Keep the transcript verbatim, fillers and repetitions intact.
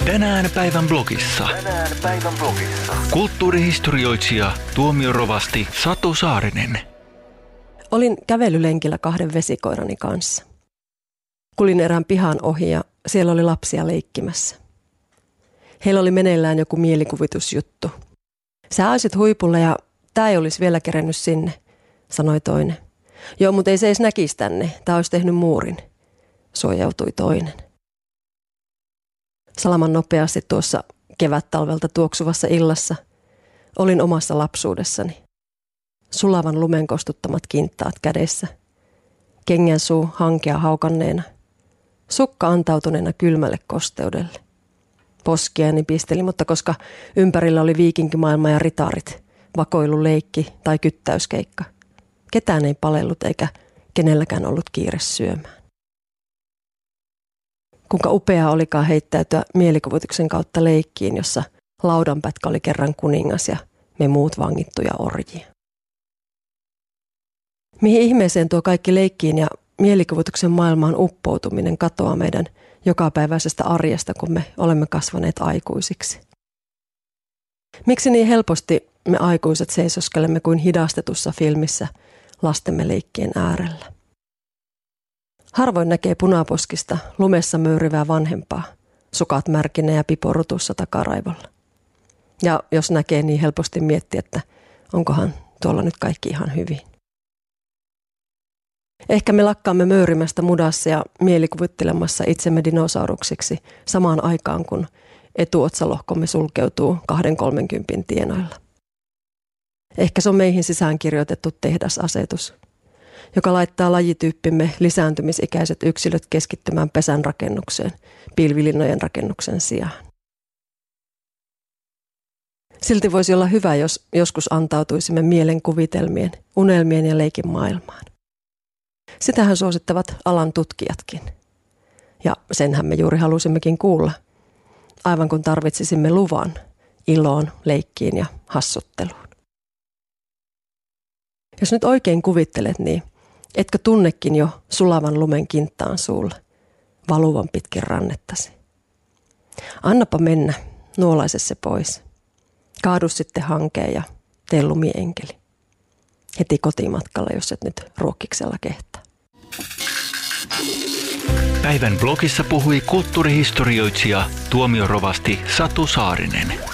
Tänään päivän blogissa. Tänään päivän blogissa. Kulttuurihistorioitsija tuomiorovasti Satu Saarinen. Olin kävelylenkillä kahden vesikoirani kanssa. Kulin erään pihan ohi ja siellä oli lapsia leikkimässä. Heillä oli meneillään joku mielikuvitusjuttu. Sä olisit huipulla ja tää ei olisi vielä kerennyt sinne, sanoi toinen. Joo, mutta ei se edes näkisi tänne. Tää olisi tehnyt muurin, suojautui toinen. Salaman nopeasti tuossa kevät-talvelta tuoksuvassa illassa olin omassa lapsuudessani. Sulavan lumen kostuttamat kintaat kädessä. Kengän suu hankea haukanneena. Sukka antautuneena kylmälle kosteudelle. Poskiani pisteli, mutta koska ympärillä oli viikinkimaailma ja ritaarit, vakoiluleikki tai kyttäyskeikka, ketään ei palellut eikä kenelläkään ollut kiire syömään. Kuinka upeaa olikaan heittäytyä mielikuvituksen kautta leikkiin, jossa laudanpätkä oli kerran kuningas ja me muut vangittuja orjia. Mihin ihmeeseen tuo kaikki leikkiin ja mielikuvituksen maailmaan uppoutuminen katoaa meidän jokapäiväisestä arjesta, kun me olemme kasvaneet aikuisiksi? Miksi niin helposti me aikuiset seisoskelemme kuin hidastetussa filmissä lastemme leikkien äärellä? Harvoin näkee punaposkista lumessa möyrivää vanhempaa, sukat märkinä ja pipo rutussa takaraivolla. Ja jos näkee, niin helposti miettii, että onkohan tuolla nyt kaikki ihan hyvin. Ehkä me lakkaamme möyrimästä mudassa ja mielikuvittelemassa itsemme dinosauruksiksi samaan aikaan, kun etuotsalohkomme sulkeutuu kahden kolmenkympin tienoilla. Ehkä se on meihin sisäänkirjoitettu tehdasasetus, joka laittaa lajityyppimme lisääntymisikäiset yksilöt keskittymään pesän rakennukseen pilvilinnojen rakennuksen sijaan. Silti voisi olla hyvä, jos joskus antautuisimme mielenkuvitelmien, unelmien ja leikin maailmaan. Sitähän suosittavat alan tutkijatkin. Ja senhän me juuri halusimmekin kuulla, aivan kun tarvitsisimme luvan iloon, leikkiin ja hassutteluun. Jos nyt oikein kuvittelet, niin etkö tunnekin jo sulavan lumen kinttaan suulla, valuvan pitkin rannettasi? Annapa mennä, nuolaise se pois. Kaadu sitten hankeen ja tee lumienkeli. Heti kotimatkalla, jos et nyt ruokkiksella kehtaa. Päivän blogissa puhui kulttuurihistorioitsija tuomiorovasti Satu Saarinen.